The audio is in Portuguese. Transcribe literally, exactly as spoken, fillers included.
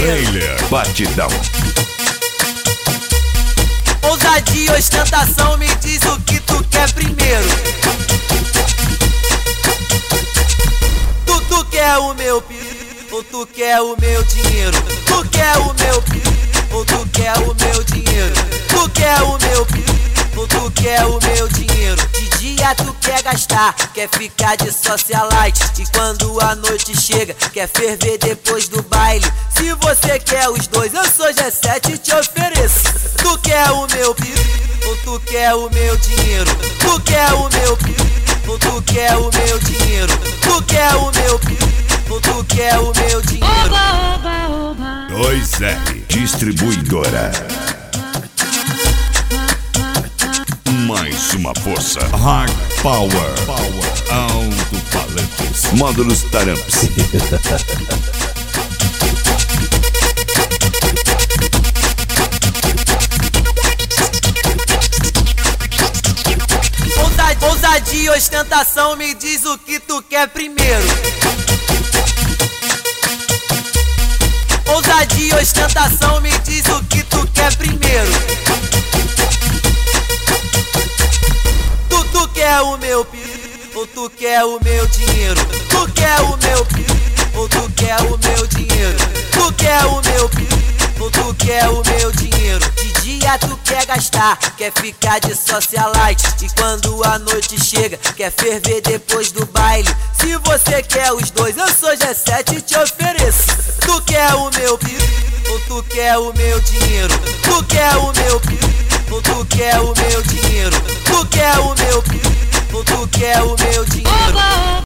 Trailer Batidão. Ousadia e ostentação, me diz o que tu quer primeiro. Tu, tu quer o meu pi, ou tu quer o meu dinheiro? Tu quer o meu pi, ou tu quer o meu dinheiro? Tu quer o meu pi, ou tu quer o meu dinheiro? De dia tu quer gastar, quer ficar de socialite, e quando a noite chega, quer ferver depois do baile. Se você quer os dois, eu sou G sete e te ofereço. Tu quer o meu pi, ou tu quer o meu dinheiro? Tu quer o meu pi, ou tu quer o meu dinheiro? Tu quer o meu pi, ou tu quer o meu dinheiro? Oba, oba, oba. dois R Distribuidora. Mais uma força. Hard Power. Power. Alto-falantes. Módulos Taramps. Ousadia e ostentação, me diz o que tu quer primeiro. Ousadia e ostentação, me diz o que tu quer primeiro. Tu, tu quer o meu pi, ou tu quer o meu dinheiro? Tu quer o meu pi, ou tu quer o meu dinheiro? Tu quer o meu pi, ou tu quer o meu dinheiro? De dia tu quer gastar, quer ficar de socialite, e quando a noite chega, quer ferver depois do baile. Se você quer os dois, eu sou G sete e te ofereço. Tu quer o meu pi, ou tu quer o meu dinheiro? Tu quer o meu pi, ou tu quer o meu dinheiro? Tu quer o meu pi, ou tu quer o meu dinheiro?